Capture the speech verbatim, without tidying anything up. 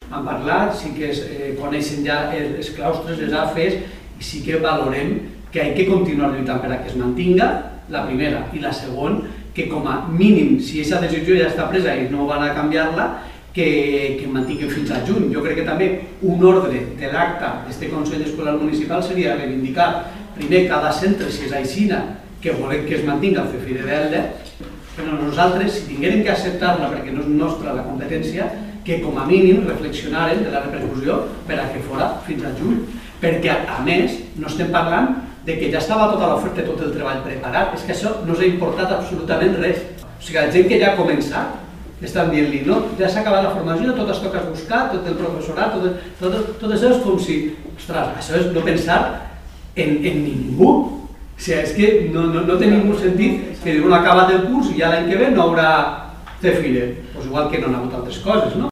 han parlat, sí que es, eh, coneixen ja els claustres, les A F Es, i sí que valorem que hay que continuar lluitant per a que es mantinga, la primera, i la segona, que com a mínim, si aquesta decisió ja està presa i no van a canviar-la, que, que mantinguin fins a juny. Jo crec que també un ordre de l'acte d'aquest Consell Escolar Municipal seria reivindicar primer cada centre, si és aixina, que volem que es mantinga el CEFIDE d'Elda, però nosaltres, si tinguérem que acceptar-la perquè no és nostra la competència, que com a mínim reflexionaren de la repercussió per a que fora fins a juny. Perquè, a més, no estem parlant de que ja estava tota l'oferta, tot el treball preparat, és que això no s'ha importat absolutament res. O sigui, la gent que ja ha començat, estan dient-li, no, ja s'ha acabat la formació, tot es toca buscar, tot el professorat, tot, tot, tot això és com si, ostres, això és no pensar en, en ningú. O sigui, és que no, no, no té ningú sentit que diuen, ha acabat el curs i ja l'any que ve no haurà CEFIDE. Pues igual que no han hagut altres coses, no?